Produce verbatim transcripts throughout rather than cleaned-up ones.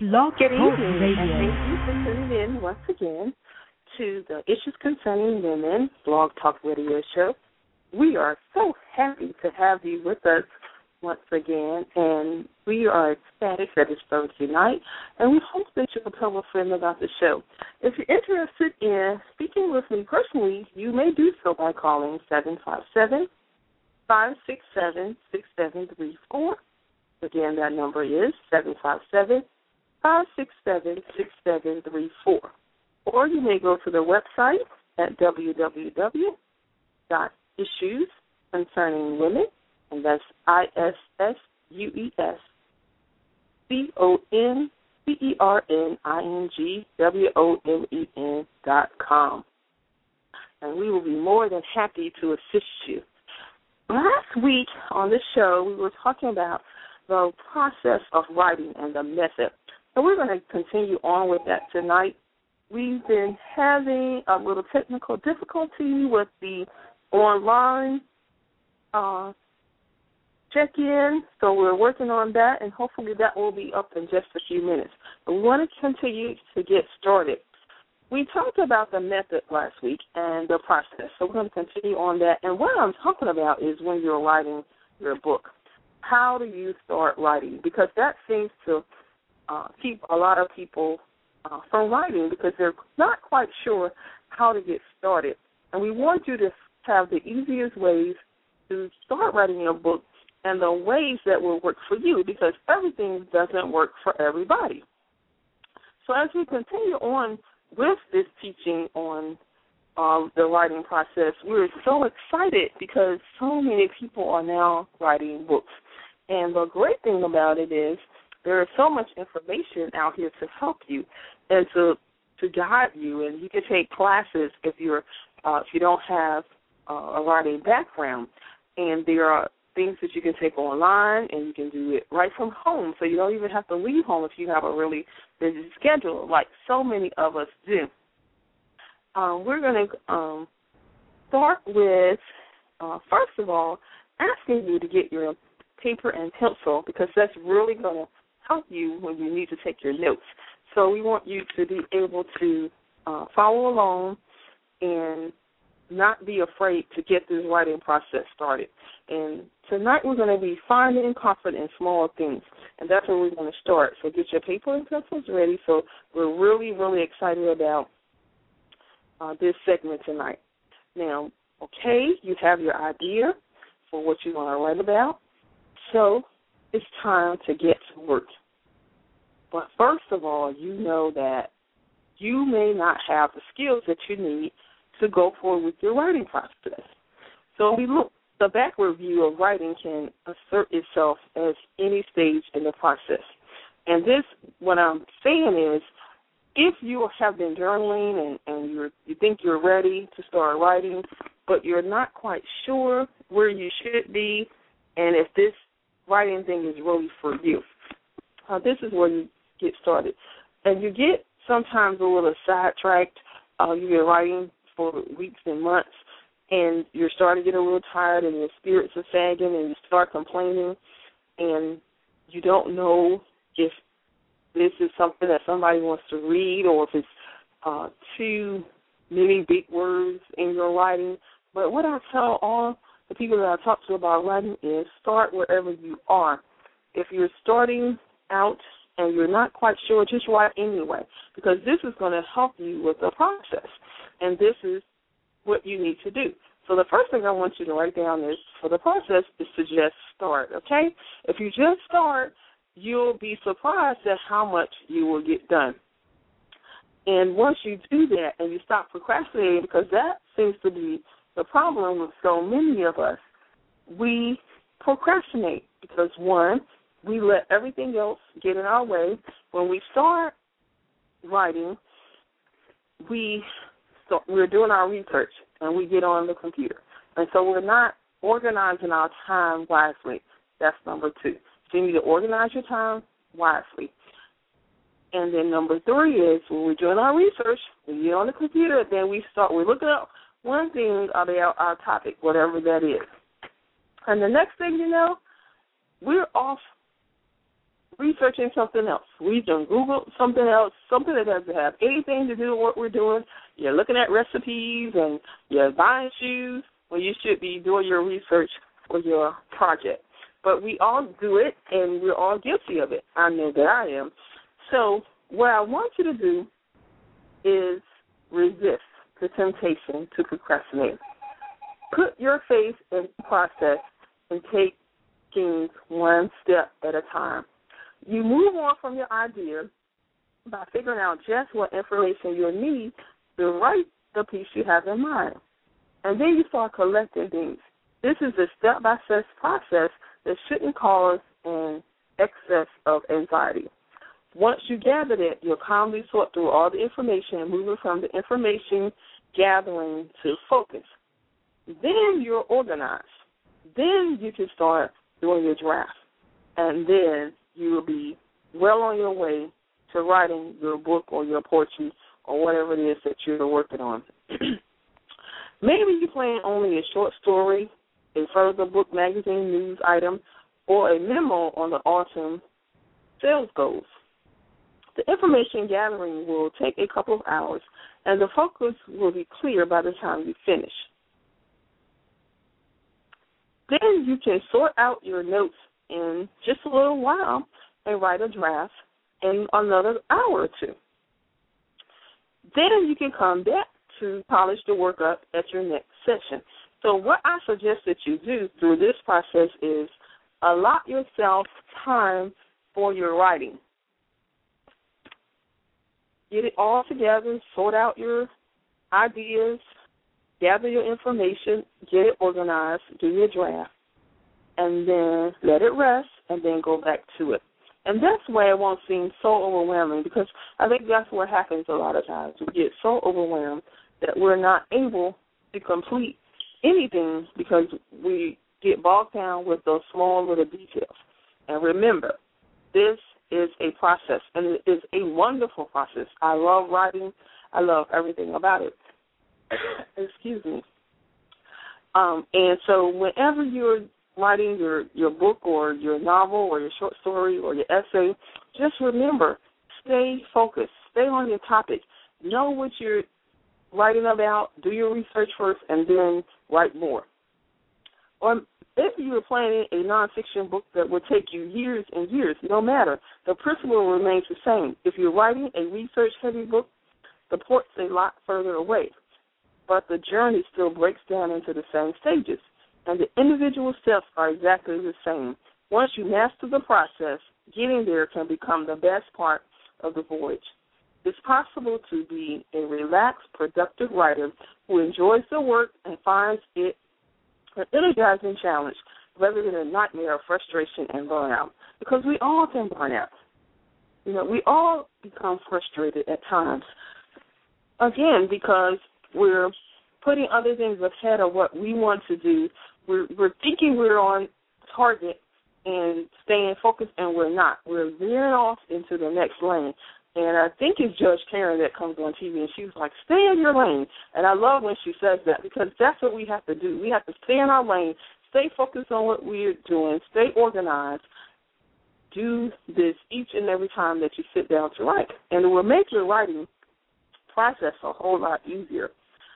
Blog Good Talk evening, Radio. and thank you for tuning in once again to the Issues Concerning Women Blog Talk Radio Show. We are so happy to have you with us once again, and we are ecstatic that it's Thursday night, and we hope that you'll tell a friend about the show. If you're interested in speaking with me personally, you may do so by calling seven five seven, five six seven, six seven three four. Again, that number is seven five seven, five six seven, six seven three four. Or you may go to the website at w w w dot issues concerning women, and that's I S S U E S C O N C E R N I N G W O M E N dot com. And we will be more than happy to assist you. Last week on the show, we were talking about the process of writing and the method. And we're going to continue on with that tonight. We've been having a little technical difficulty with the online uh, check-in, so we're working on that, and hopefully that will be up in just a few minutes. But we want to continue to get started. We talked about the method last week and the process, so we're going to continue on that. And what I'm talking about is when you're writing your book. How do you start writing? Because that seems to uh, keep a lot of people uh, from writing because they're not quite sure how to get started. And we want you to have the easiest ways to start writing your book and the ways that will work for you, because everything doesn't work for everybody. So as we continue on with this teaching on um, the writing process, we're so excited because so many people are now writing books. And the great thing about it is there is so much information out here to help you and to to guide you. And you can take classes if you're uh, if you don't have uh, a writing background. And there are things that you can take online, and you can do it right from home. So you don't even have to leave home if you have a really busy schedule, like so many of us do. Um, we're going to um, start with, uh, first of all, asking you to get your paper and pencil, because that's really going to help you when you need to take your notes. So we want you to be able to uh, follow along and not be afraid to get this writing process started. And tonight we're going to be finding comfort in small things, and that's where we're going to start. So get your paper and pencils ready. So we're really, really excited about uh, this segment tonight. Now, okay, you have your idea for what you want to write about. So it's time to get to work. But first of all, you know that you may not have the skills that you need to go forward with your writing process. So we look, the backward view of writing can assert itself as any stage in the process. And this, what I'm saying is, if you have been journaling and, and you're, you think you're ready to start writing, but you're not quite sure where you should be and if this writing thing is really for you, uh, this is where you get started. And you get sometimes a little sidetracked. Uh, you've been writing for weeks and months, and you're starting to get a little tired, and your spirits are sagging, and you start complaining, and you don't know if this is something that somebody wants to read or if it's uh, too many big words in your writing. But what I tell all the people that I talk to about writing is start wherever you are. If you're starting out and you're not quite sure, just write anyway, because this is going to help you with the process, and this is what you need to do. So the first thing I want you to write down is, for the process, is to just start, okay? If you just start, you'll be surprised at how much you will get done. And once you do that and you stop procrastinating, because that seems to be the problem with so many of us, we procrastinate because, one, we let everything else get in our way. When we start writing, we start, we're doing our research, and we get on the computer. And so we're not organizing our time wisely. That's number two. So you need to organize your time wisely. And then number three is when we're doing our research, we get on the computer, then we start, we're looking up one thing about our topic, whatever that is. And the next thing you know, we're off researching something else. We've done Googled something else, something that doesn't have anything to do with what we're doing. You're looking at recipes and you're buying shoes when you should be doing your research for your project. But we all do it, and we're all guilty of it. I know that I am. So what I want you to do is resist the temptation to procrastinate. Put your faith in the process and take things one step at a time. You move on from your idea by figuring out just what information you'll need to write the piece you have in mind. And then you start collecting things. This is a step-by-step process that shouldn't cause an excess of anxiety. Once you gather it, you'll calmly sort through all the information, moving from the information gathering to focus. Then you're organized. Then you can start doing your draft. And then you will be well on your way to writing your book or your poetry or whatever it is that you're working on. Maybe you plan only a short story, a further book, magazine, news item, or a memo on the autumn sales goals. The information gathering will take a couple of hours, and the focus will be clear by the time you finish. Then you can sort out your notes in just a little while and write a draft in another hour or two. Then you can come back to polish the work up at your next session. So what I suggest that you do through this process is allot yourself time for your writing. Get it all together, sort out your ideas, gather your information, get it organized, do your draft, and then let it rest, and then go back to it. And that's why it won't seem so overwhelming, because I think that's what happens a lot of times. We get so overwhelmed that we're not able to complete anything because we get bogged down with those small little details. And remember, this is a process, and it is a wonderful process. I love writing. I love everything about it. Excuse me. Um, and so whenever you're writing your, your book or your novel or your short story or your essay, just remember, stay focused. Stay on your topic. Know what you're writing about. Do your research first and then write more. Or if you are planning a nonfiction book that will take you years and years, no matter, the principle remains the same. If you're writing a research-heavy book, the port's a lot further away, but the journey still breaks down into the same stages, and the individual steps are exactly the same. Once you master the process, getting there can become the best part of the voyage. It's possible to be a relaxed, productive writer who enjoys the work and finds it an energizing challenge rather than a nightmare of frustration and burnout, because we all can burn out. You know, we all become frustrated at times, again, because we're putting other things ahead of what we want to do. We're, we're thinking we're on target and staying focused, and we're not. We're veering off into the next lane. And I think it's Judge Karen that comes on T V, and she's like, stay in your lane. And I love when she says that, because that's what we have to do. We have to stay in our lane, stay focused on what we're doing, stay organized. Do this each and every time that you sit down to write. And it will make your writing process a whole lot easier.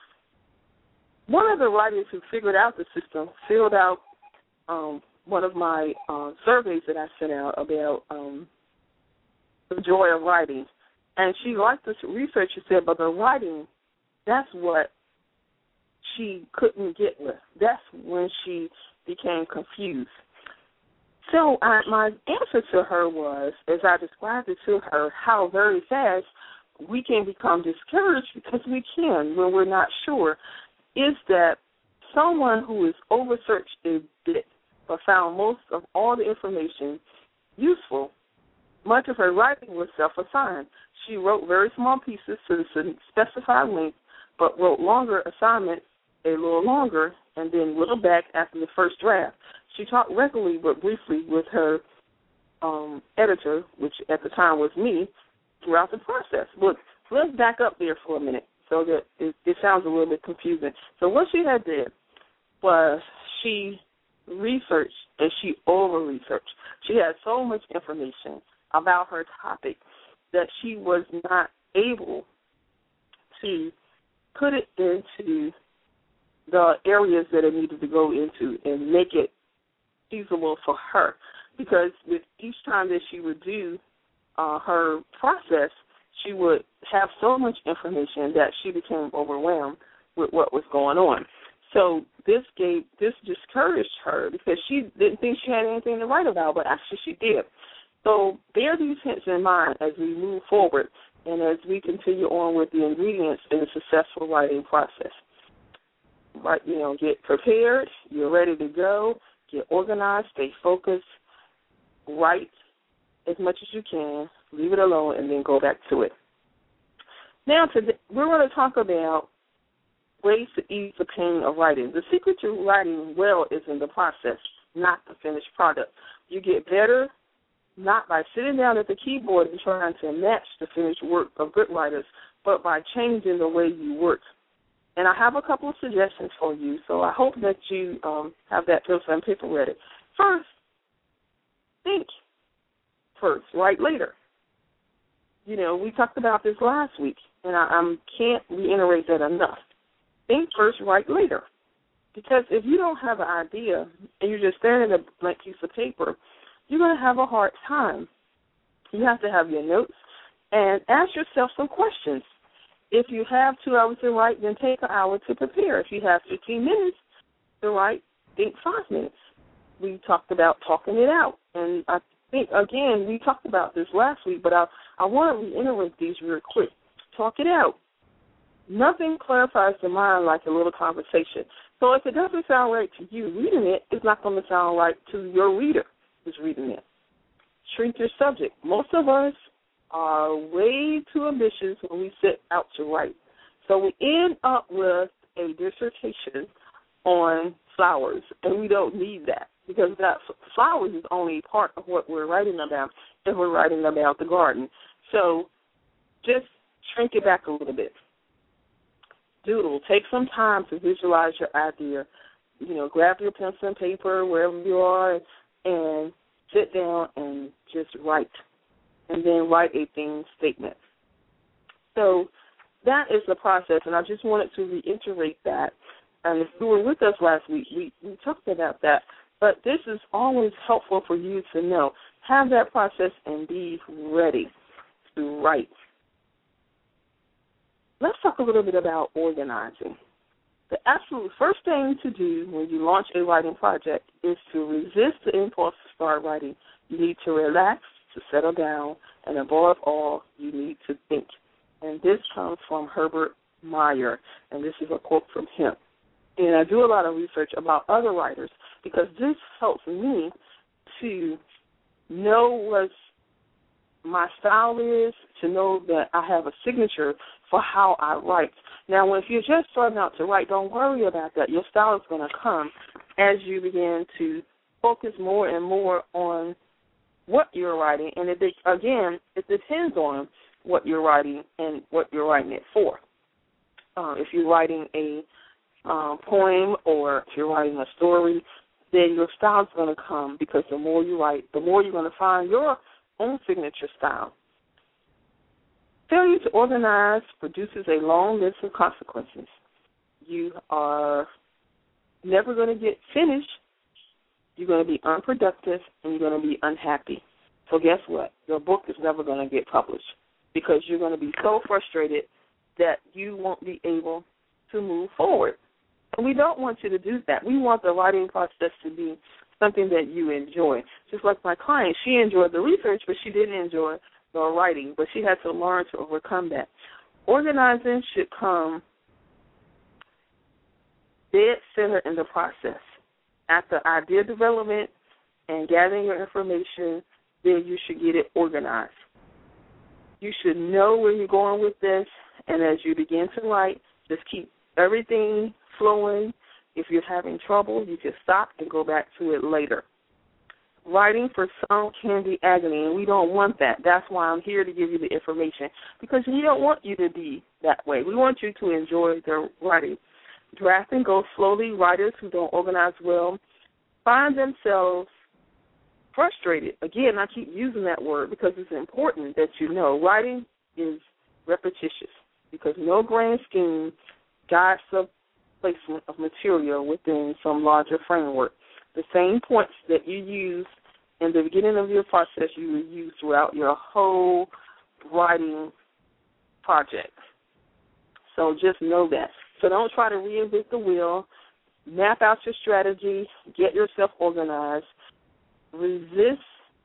One of the writers who figured out the system filled out um, one of my uh, surveys that I sent out about um, the joy of writing. And she liked this research. She said, but the writing, that's what she couldn't get with. That's when she became confused. So I, my answer to her was, as I described it to her, how very fast we can become discouraged, because we can when we're not sure, is that someone who is over-searched a bit but found most of all the information useful, much of her writing was self-assigned. She wrote very small pieces to the specified length, but wrote longer assignments a little longer and then whittled back after the first draft. She talked regularly but briefly with her um, editor, which at the time was me, throughout the process. But let's back up there for a minute so that it, it sounds a little bit confusing. So what she had did was she researched and she over-researched. She had so much information about her topic that she was not able to put it into the areas that it needed to go into and make it feasible for her. Because with each time that she would do uh, her process, she would have so much information that she became overwhelmed with what was going on. So this gave this discouraged her because she didn't think she had anything to write about, but actually she did. So bear these hints in mind as we move forward and as we continue on with the ingredients in a successful writing process. Right, you know, get prepared, you're ready to go, get organized, stay focused, write as much as you can, leave it alone, and then go back to it. Now, today, we're going to talk about ways to ease the pain of writing. The secret to writing well is in the process, not the finished product. You get better not by sitting down at the keyboard and trying to match the finished work of good writers, but by changing the way you work. And I have a couple of suggestions for you, so I hope that you um, have that pencil and paper ready. First, think first, write later. You know, we talked about this last week, and I um, can't reiterate that enough. Think first, write later. Because if you don't have an idea and you're just staring at a blank piece of paper, you're going to have a hard time. You have to have your notes and ask yourself some questions. If you have two hours to write, then take an hour to prepare. If you have fifteen minutes to write, think five minutes. We talked about talking it out. And I think, again, we talked about this last week, but I, I want to reiterate these real quick. Talk it out. Nothing clarifies the mind like a little conversation. So if it doesn't sound right to you reading it, it's not going to sound right to your reader who's reading it. Shrink your subject. Most of us are way too ambitious when we set out to write. So we end up with a dissertation on flowers, and we don't need that because that flowers is only part of what we're writing about if we're writing about the garden. So just shrink it back a little bit. Doodle. Take some time to visualize your idea. You know, grab your pencil and paper wherever you are and sit down and just write. And then write a theme statement. So that is the process, and I just wanted to reiterate that. And if you were with us last week, we, we talked about that. But this is always helpful for you to know. Have that process and be ready to write. Let's talk a little bit about organizing. The absolute first thing to do when you launch a writing project is to resist the impulse to start writing. You need to relax, to settle down, and above all, you need to think. And this comes from Herbert Meyer, and this is a quote from him. And I do a lot of research about other writers because this helps me to know what my style is, to know that I have a signature for how I write. Now, if you're just starting out to write, don't worry about that. Your style is going to come as you begin to focus more and more on what you're writing. And, it, again, it depends on what you're writing and what you're writing it for. Uh, if you're writing a um, poem or if you're writing a story, then your style is going to come because the more you write, the more you're going to find your own signature style. Failure to organize produces a long list of consequences. You are never going to get finished. You're going to be unproductive, and you're going to be unhappy. So guess what? Your book is never going to get published because you're going to be so frustrated that you won't be able to move forward. And we don't want you to do that. We want the writing process to be something that you enjoy. Just like my client, she enjoyed the research, but she didn't enjoy the writing, but she had to learn to overcome that. Organizing should come dead center in the process. After idea development and gathering your information, then you should get it organized. You should know where you're going with this, and as you begin to write, just keep everything flowing. If you're having trouble, you can stop and go back to it later. Writing for some can be agony, and we don't want that. That's why I'm here to give you the information, because we don't want you to be that way. We want you to enjoy the writing. Drafting goes slowly. Writers who don't organize well find themselves frustrated. Again, I keep using that word because it's important that you know writing is repetitious because no grand scheme guides the placement of material within some larger framework. The same points that you use in the beginning of your process, you will use throughout your whole writing project. So just know that. So don't try to reinvent the wheel. Map out your strategy. Get yourself organized. Resist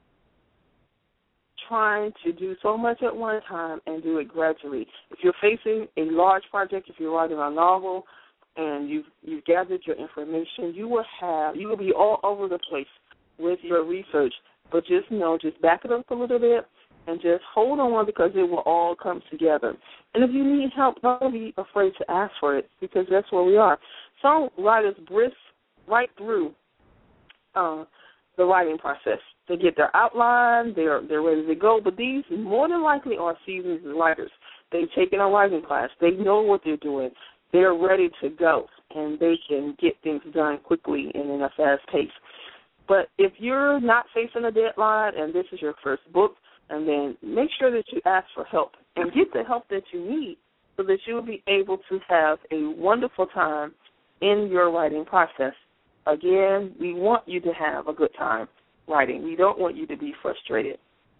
trying to do so much at one time and do it gradually. If you're facing a large project, if you're writing a novel, and you've, you've gathered your information, you will have, you will be all over the place with your research. But just know, just back it up a little bit and just hold on because it will all come together. And if you need help, don't be afraid to ask for it because that's where we are. Some writers brisk right through uh, the writing process. They get their outline, they're, they're ready to go, but these more than likely are seasoned writers. They've taken a writing class. They know what they're doing. They're ready to go, and they can get things done quickly and in a fast pace. But if you're not facing a deadline and this is your first book, and then make sure that you ask for help and get the help that you need so that you'll be able to have a wonderful time in your writing process. Again, we want you to have a good time writing. We don't want you to be frustrated.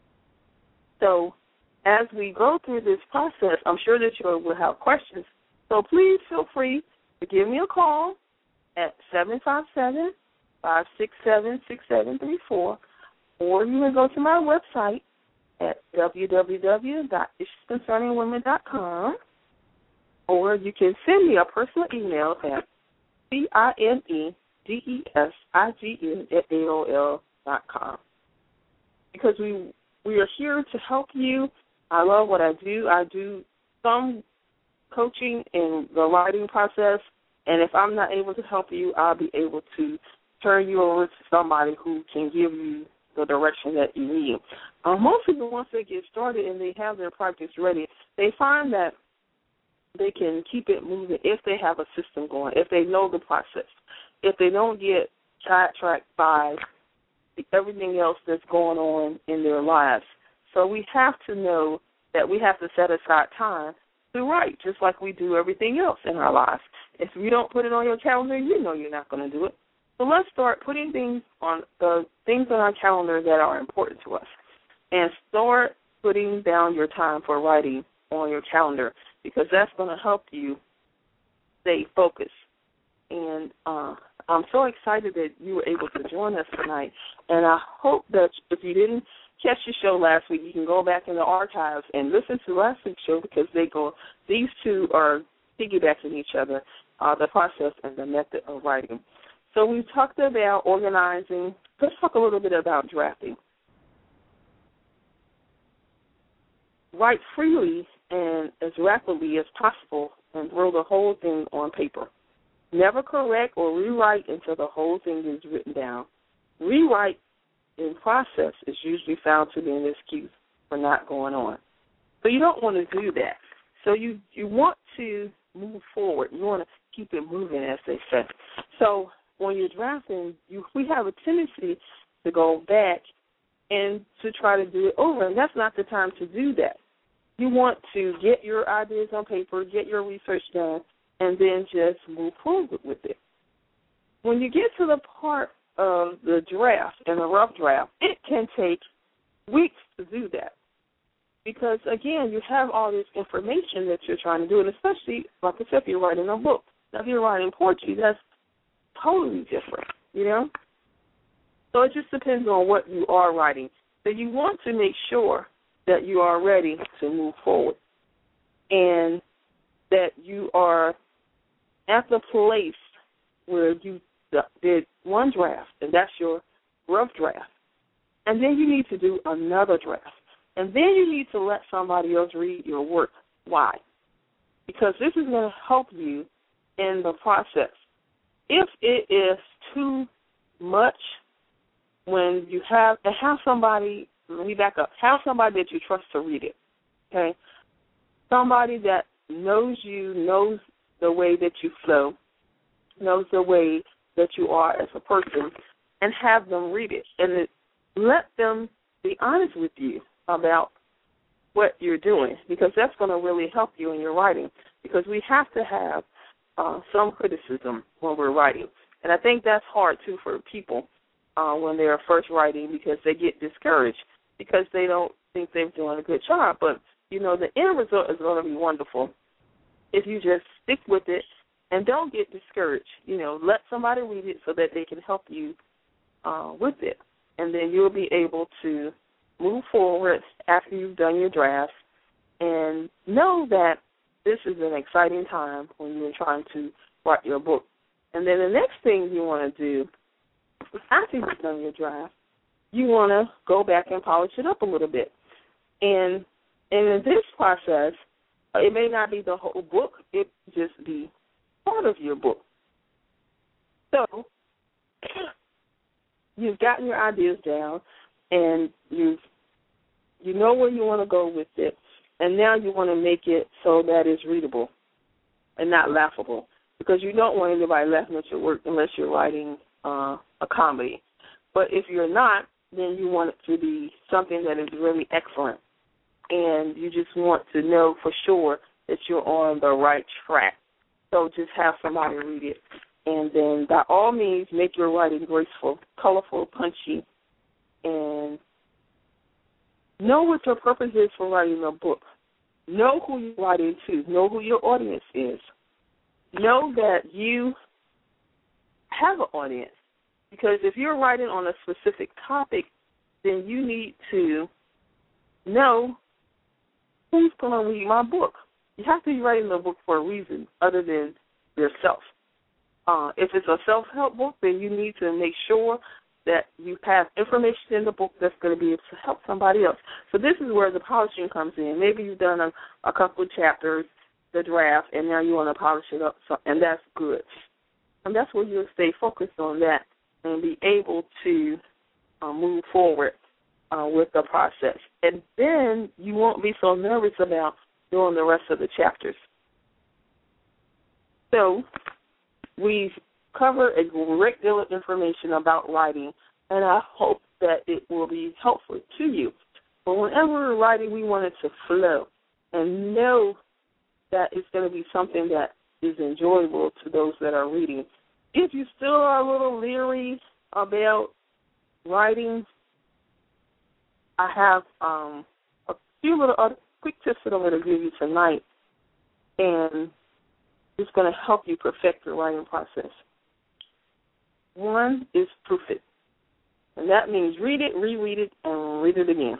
So as we go through this process, I'm sure that you will have questions. So please feel free to give me a call at seven five seven, five six seven, six seven three four, or you can go to my website at w w w dot issues concerning women dot com, or you can send me a personal email at C I N E D E S I G N at A O L dot com. Because we we are here to help you. I love what I do. I do some coaching in the writing process, and if I'm not able to help you, I'll be able to turn you over to somebody who can give you the direction that you need. Uh, most people, once they get started and they have their projects ready, they find that they can keep it moving if they have a system going, if they know the process, if they don't get sidetracked by everything else that's going on in their lives. So we have to know that we have to set aside time to write, just like we do everything else in our lives. If you don't put it on your calendar, you know you're not going to do it. So let's start putting things on the things on our calendar that are important to us, and start putting down your time for writing on your calendar, because that's going to help you stay focused. And uh, I'm so excited that you were able to join us tonight, and I hope that if you didn't catch the show last week, you can go back in the archives and listen to last week's show, because they go, these two are piggybacking each other, uh, the process and the method of writing. So we talked about organizing. Let's talk a little bit about drafting. Write freely and as rapidly as possible and throw the whole thing on paper. Never correct or rewrite until the whole thing is written down. Rewrite in process is usually found to be an excuse for not going on. So you don't want to do that. So you, you want to move forward. You want to keep it moving, as they say. So when you're drafting, you, we have a tendency to go back and to try to do it over, and that's not the time to do that. You want to get your ideas on paper, get your research done, and then just move forward with it. When you get to the part of the draft and the rough draft, it can take weeks to do that, because, again, you have all this information that you're trying to do, and especially, like I said, if you're writing a book. Now, if you're writing poetry, that's totally different, you know? So it just depends on what you are writing. So you want to make sure that you are ready to move forward and that you are at the place where you did one draft, and that's your rough draft. And then you need to do another draft. And then you need to let somebody else read your work. Why? Because this is going to help you in the process. If it is too much, when you have, and have somebody, let me back up, have somebody that you trust to read it, okay? Somebody that knows you, knows the way that you flow, knows the way that you are as a person, and have them read it. And it, let them be honest with you about what you're doing, because that's going to really help you in your writing, because we have to have uh, some criticism when we're writing. And I think that's hard, too, for people uh, when they're first writing, because they get discouraged because they don't think they're doing a good job. But, you know, the end result is going to be wonderful if you just stick with it and don't get discouraged. You know, let somebody read it so that they can help you uh, with it. And then you'll be able to move forward after you've done your draft, and know that this is an exciting time when you're trying to write your book. And then the next thing you want to do after you've done your draft, you want to go back and polish it up a little bit. And, and in this process, it may not be the whole book. It may just be part of your book. So you've gotten your ideas down, and you've you know where you want to go with it, and now you want to make it so that it's readable and not laughable, because you don't want anybody laughing at your work unless you're writing uh, a comedy. But if you're not, then you want it to be something that is really excellent, and you just want to know for sure that you're on the right track. So just have somebody read it, and then by all means make your writing graceful, colorful, punchy, and know what your purpose is for writing a book. Know who you're writing to. Know who your audience is. Know that you have an audience, because if you're writing on a specific topic, then you need to know who's going to read my book. You have to be writing a book for a reason other than yourself. Uh, if it's a self-help book, then you need to make sure that you have information in the book that's going to be able to help somebody else. So this is where the polishing comes in. Maybe you've done a, a couple of chapters, the draft, and now you want to polish it up, so, and that's good. And that's where you'll stay focused on that and be able to uh, move forward uh, with the process. And then you won't be so nervous about doing the rest of the chapters. So we've cover a great deal of information about writing, and I hope that it will be helpful to you. But whenever we're writing, we want it to flow and know that it's going to be something that is enjoyable to those that are reading. If you still are a little leery about writing, I have um, a few little other quick tips that I'm going to give you tonight, and it's going to help you perfect your writing process. One is proof it, and that means read it, reread it, and read it again.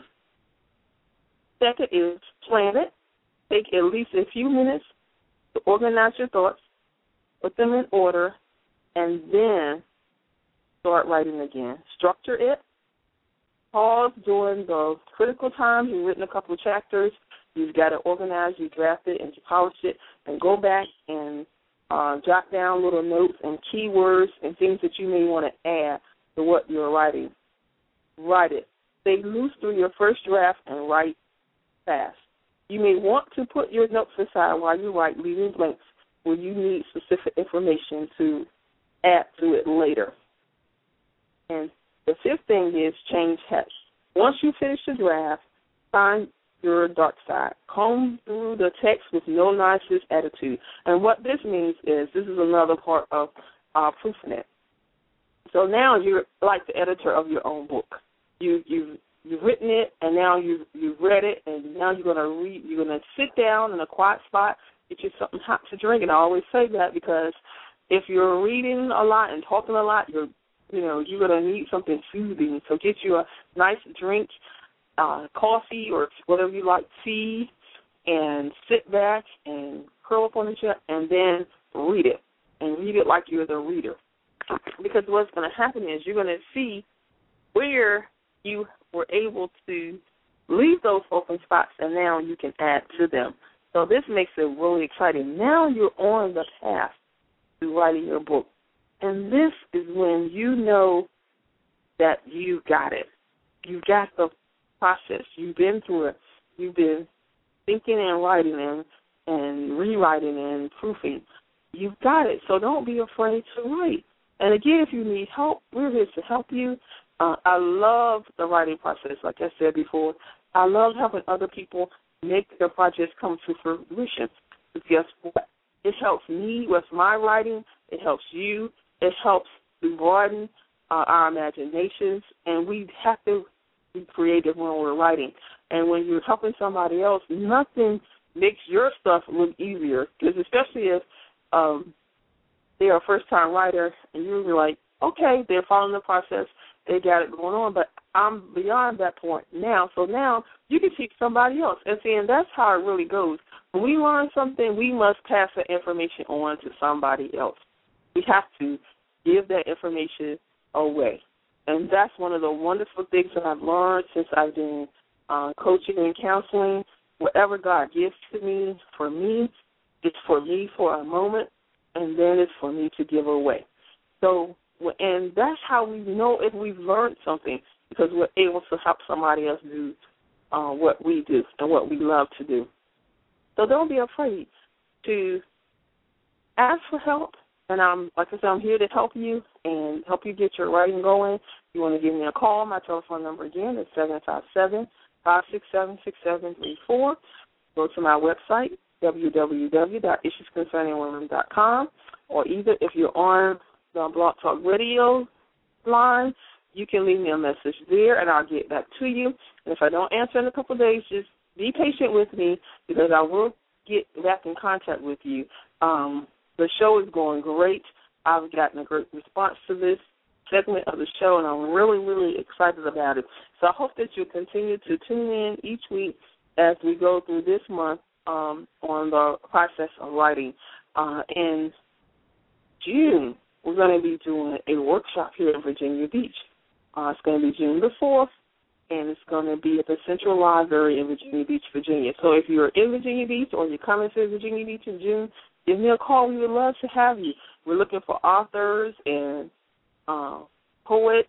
Second is plan it. Take at least a few minutes to organize your thoughts, put them in order, and then start writing again. Structure it. Pause during the critical times. You've written a couple of chapters. You've got to organize, you draft it, and you polish it, and go back and Uh, jot down little notes and keywords and things that you may want to add to what you're writing. Write it. Stay loose through your first draft and write fast. You may want to put your notes aside while you write, leaving blanks where you need specific information to add to it later. And the fifth thing is change hats. Once you finish the draft, find your dark side. Comb through the text with no nonsense attitude. And what this means is, this is another part of uh, proofing it. So now you're like the editor of your own book. You you've you've written it, and now you've you've read it, and now you're gonna read. You're gonna sit down in a quiet spot, get you something hot to drink. And I always say that because if you're reading a lot and talking a lot, you're you know you're gonna need something soothing. So get you a nice drink. Uh, coffee or whatever you like, tea, and sit back and curl up on the chair and then read it. And read it like you're the reader. Because what's going to happen is you're going to see where you were able to leave those open spots, and now you can add to them. So this makes it really exciting. Now you're on the path to writing your book. And this is when you know that you got it. You got the process. You've been through it. You've been thinking and writing and, and rewriting and proofing. You've got it. So don't be afraid to write. And again, if you need help, we're here to help you. Uh, I love the writing process. Like I said before, I love helping other people make their projects come to fruition. But guess what? It helps me with my writing. It helps you. It helps broaden uh, our imaginations. And we have to be creative when we're writing. And when you're helping somebody else, nothing makes your stuff look easier. Because especially if um, they're a first-time writer and you're like, okay, they're following the process, they got it going on, but I'm beyond that point now. So now you can teach somebody else. And see, and that's how it really goes. When we learn something, we must pass that information on to somebody else. We have to give that information away. And that's one of the wonderful things that I've learned since I've been uh, coaching and counseling. Whatever God gives to me, for me, it's for me for a moment, and then it's for me to give away. So, and that's how we know if we've learned something, because we're able to help somebody else do uh, what we do and what we love to do. So don't be afraid to ask for help. And I'm, like I said, I'm here to help you and help you get your writing going. If you want to give me a call, my telephone number again is seven five seven, five six seven, six seven three four. Go to my website, w w w dot issues concerning women dot com, or either if you're on the Blog Talk Radio line, you can leave me a message there, and I'll get back to you. And if I don't answer in a couple of days, just be patient with me, because I will get back in contact with you. Um, the show is going great. I've gotten a great response to this segment of the show, and I'm really, really excited about it. So I hope that you continue to tune in each week as we go through this month um, on the process of writing. Uh, in June, we're going to be doing a workshop here in Virginia Beach. Uh, it's going to be June the fourth, and it's going to be at the Central Library in Virginia Beach, Virginia. So if you're in Virginia Beach or you're coming to Virginia Beach in June, give me a call. We would love to have you. We're looking for authors and uh, poets,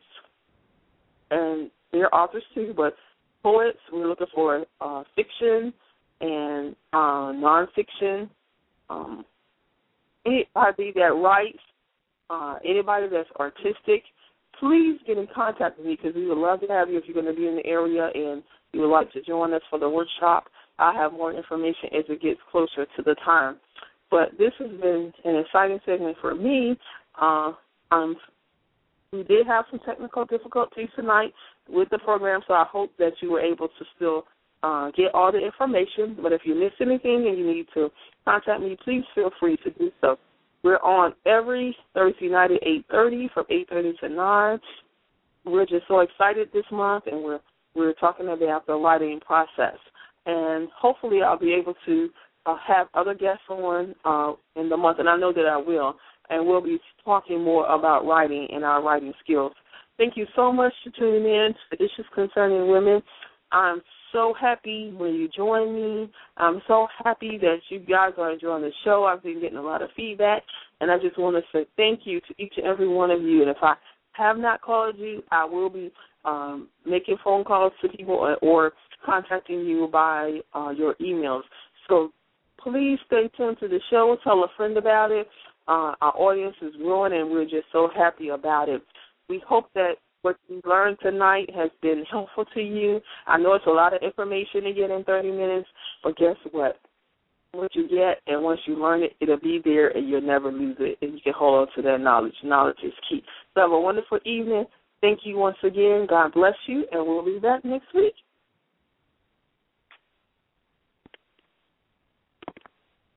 and they're authors too, but poets. We're looking for uh, fiction and uh, nonfiction. Um, anybody that writes, uh, anybody that's artistic, please get in contact with me, because we would love to have you if you're going to be in the area and you would like to join us for the workshop. I'll have more information as it gets closer to the time. But this has been an exciting segment for me. Uh, um, we did have some technical difficulties tonight with the program, so I hope that you were able to still uh, get all the information. But if you missed anything and you need to contact me, please feel free to do so. We're on every Thursday night at eight thirty, from eight thirty to nine. We're just so excited this month, and we're we're talking about the writing process. And hopefully I'll be able to uh, have other guests on uh, in the month, and I know that I will, and we'll be talking more about writing and our writing skills. Thank you so much for tuning in to Issues Concerning Women. I'm so happy when you join me. I'm so happy that you guys are enjoying the show. I've been getting a lot of feedback, and I just want to say thank you to each and every one of you. And if I have not called you, I will be um, making phone calls to people or, or contacting you by uh, your emails. So please stay tuned to the show. Tell a friend about it. Uh, our audience is growing, and we're just so happy about it. We hope that what you learned tonight has been helpful to you. I know it's a lot of information to get in thirty minutes, but guess what? What you get, and once you learn it, it'll be there, and you'll never lose it, and you can hold on to that knowledge. Knowledge is key. So have a wonderful evening. Thank you once again. God bless you, and we'll be back next week.